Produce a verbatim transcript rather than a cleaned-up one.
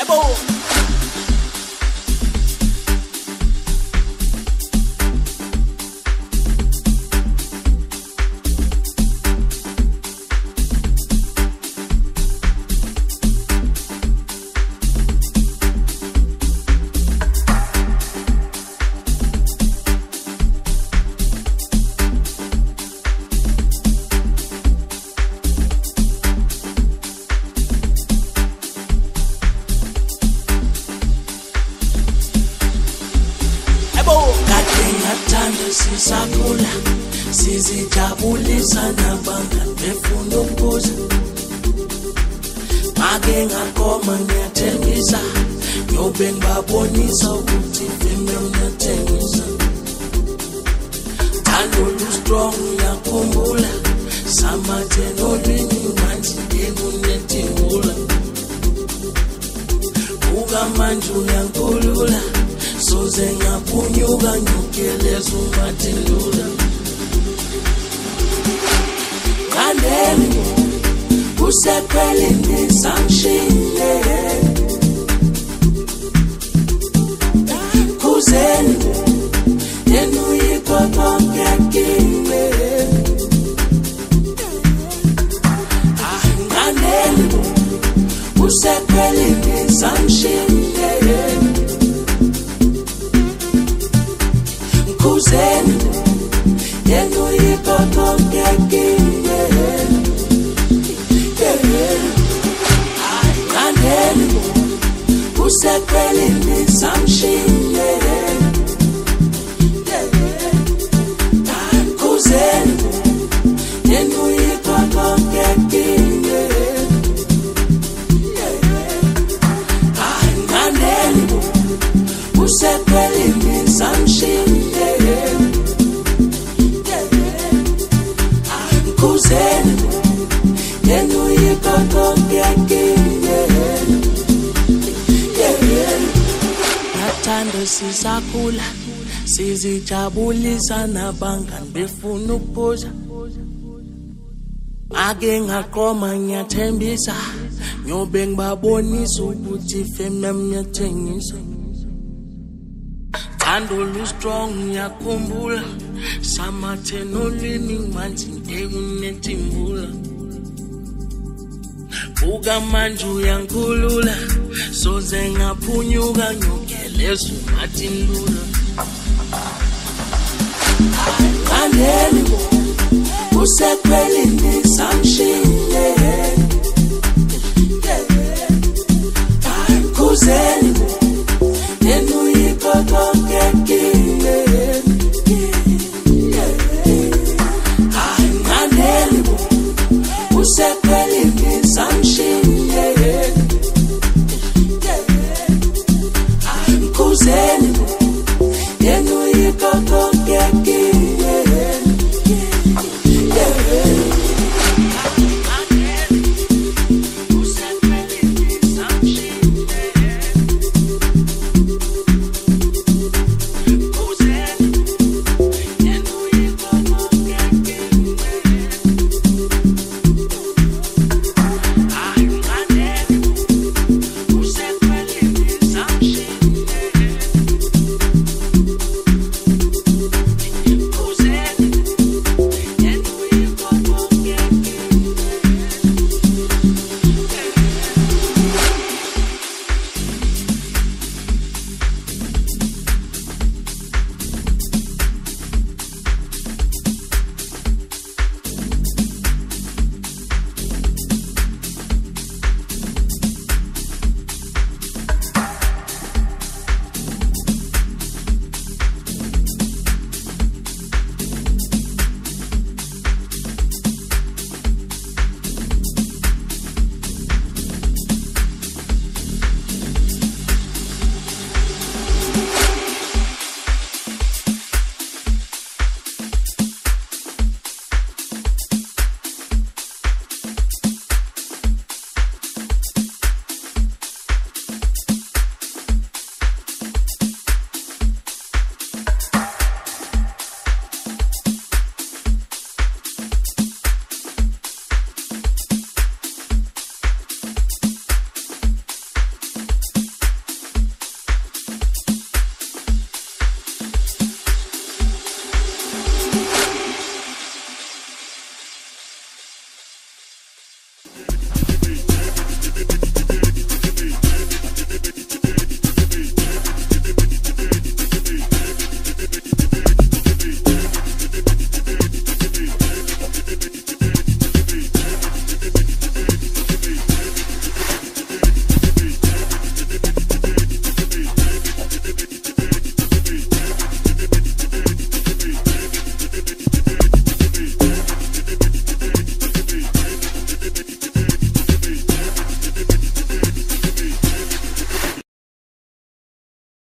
Sisakula sizijabulisa nabangani befuna ukubuza make ngakoma ngiyathembisa nyobe ngibabonisa ukuthi vime ngiyathengisa thando lu strong yakhumbula samathe nolwini manje ngikunethingula uka manje uyankulula soze ngaphunyuka nyokeleza umathilula kandeni kuseqheleni samshile kuzeni yenu yikho konke kime ah kandeni kuseqheleni samshile kuzeni yenu yikho konke kime ay kandeni kuseqheleni samshile kuzeni yenu yikho konke kime ay kandeni kuseqheleni samshile kuzeni yenu yikho konke kime nathando sisakula sizijabulisa nabangani befuna ukubuza make ngaqoma ngiyathembisa nyobe ngibabonisa ukuthi feme ngiyathengisa thando lu strong yakhumbula samathe nolwini manje ngikunethingula uka manje uyankulula soze ngaphunyuka nyokeleza umathilula kandeni kuseqheleni samshile